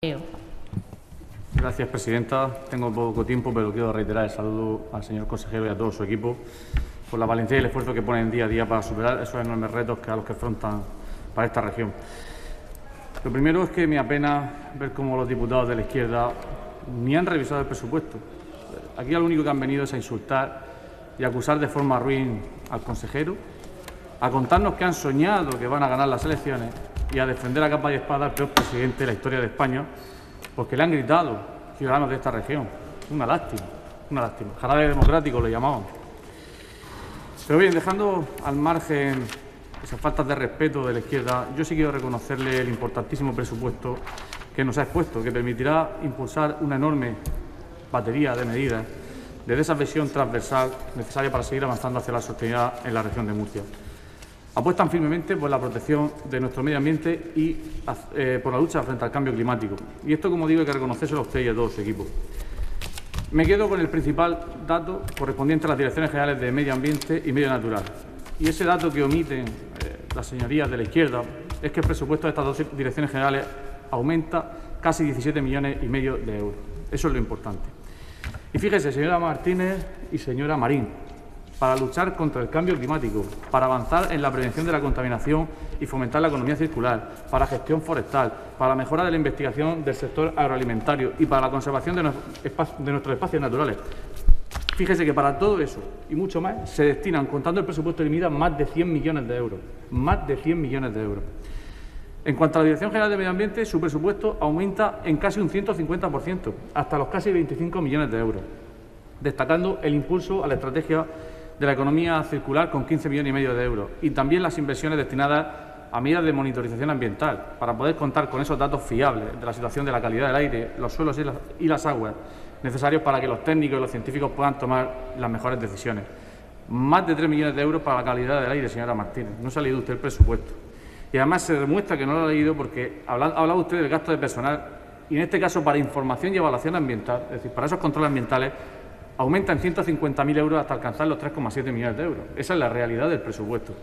Gracias, presidenta. Tengo poco tiempo, pero quiero reiterar el saludo al señor consejero y a todo su equipo por la valentía y el esfuerzo que ponen día a día para superar esos enormes retos a los que afrontan para esta región. Lo primero es que me apena ver cómo los diputados de la izquierda ni han revisado el presupuesto. Aquí lo único que han venido es a insultar y a acusar de forma ruin al consejero, a contarnos que han soñado que van a ganar las elecciones y a defender a capa y espada al peor presidente de la historia de España, porque le han gritado ciudadanos de esta región. Una lástima, una lástima. Jarabe democrático lo llamaban. Pero bien, dejando al margen esas faltas de respeto de la izquierda, yo sí quiero reconocerle el importantísimo presupuesto que nos ha expuesto, que permitirá impulsar una enorme batería de medidas de esa visión transversal necesaria para seguir avanzando hacia la sostenibilidad en la región de Murcia. Apuestan firmemente por la protección de nuestro medio ambiente y por la lucha frente al cambio climático. Y esto, como digo, hay que reconocérselo a usted y a todo su equipo. Me quedo con el principal dato correspondiente a las direcciones generales de Medio Ambiente y Medio Natural. Y ese dato que omiten las señorías de la izquierda es que el presupuesto de estas dos direcciones generales aumenta casi 17,5 millones de euros. Eso es lo importante. Y fíjese, señora Martínez y señora Marín, para luchar contra el cambio climático, para avanzar en la prevención de la contaminación y fomentar la economía circular, para la gestión forestal, para la mejora de la investigación del sector agroalimentario y para la conservación de nuestros espacios naturales. Fíjese que para todo eso y mucho más se destinan, contando el presupuesto limitado, más de 100 millones de euros. Más de 100 millones de euros. En cuanto a la Dirección General de Medio Ambiente, su presupuesto aumenta en casi un 150%, hasta los casi 25 millones de euros, destacando el impulso a la estrategia de la economía circular con 15,5 millones de euros y también las inversiones destinadas a medidas de monitorización ambiental para poder contar con esos datos fiables de la situación de la calidad del aire, los suelos y las aguas necesarios para que los técnicos y los científicos puedan tomar las mejores decisiones. Más de 3 millones de euros para la calidad del aire, señora Martínez. No se ha leído usted el presupuesto. Y además se demuestra que no lo ha leído porque ha hablado usted del gasto de personal y en este caso para información y evaluación ambiental, es decir, para esos controles ambientales, aumenta en 150.000 euros hasta alcanzar los 3,7 millones de euros. Esa es la realidad del presupuesto.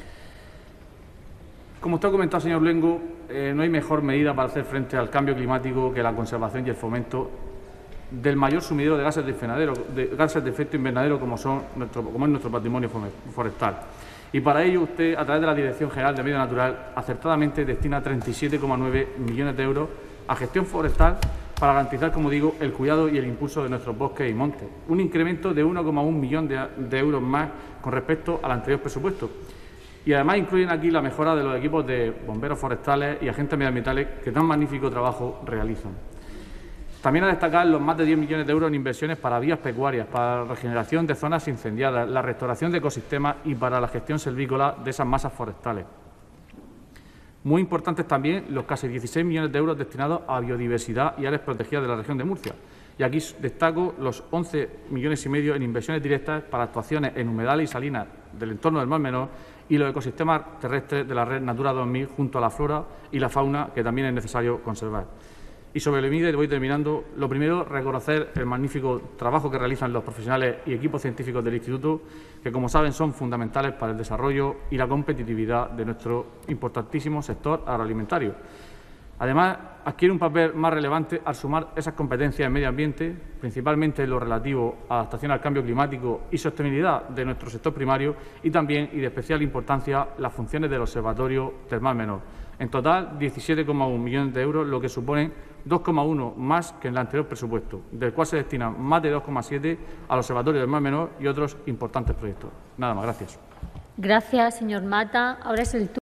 Como usted ha comentado, señor Luengo, no hay mejor medida para hacer frente al cambio climático que la conservación y el fomento del mayor sumidero de gases de efecto invernadero como es nuestro patrimonio forestal. Y para ello usted, a través de la Dirección General de Medio Natural, acertadamente destina 37,9 millones de euros a gestión forestal para garantizar, como digo, el cuidado y el impulso de nuestros bosques y montes. Un incremento de 1,1 millón de euros más con respecto al anterior presupuesto. Y además incluyen aquí la mejora de los equipos de bomberos forestales y agentes medioambientales que tan magnífico trabajo realizan. También a destacar los más de 10 millones de euros en inversiones para vías pecuarias, para la regeneración de zonas incendiadas, la restauración de ecosistemas y para la gestión silvícola de esas masas forestales. Muy importantes también los casi 16 millones de euros destinados a biodiversidad y áreas protegidas de la región de Murcia. Y aquí destaco los 11,5 millones en inversiones directas para actuaciones en humedales y salinas del entorno del Mar Menor y los ecosistemas terrestres de la red Natura 2000 junto a la flora y la fauna que también es necesario conservar. Y sobre el MIDE, voy terminando. Lo primero, reconocer el magnífico trabajo que realizan los profesionales y equipos científicos del Instituto, que, como saben, son fundamentales para el desarrollo y la competitividad de nuestro importantísimo sector agroalimentario. Además, adquiere un papel más relevante al sumar esas competencias en medio ambiente, principalmente en lo relativo a adaptación al cambio climático y sostenibilidad de nuestro sector primario y también, y de especial importancia, las funciones del Observatorio del Mar Menor. En total, 17,1 millones de euros, lo que supone 2,1 más que en el anterior presupuesto, del cual se destinan más de 2,7 al Observatorio del Mar Menor y otros importantes proyectos. Nada más, gracias. Gracias, señor Mata. Ahora es el turno.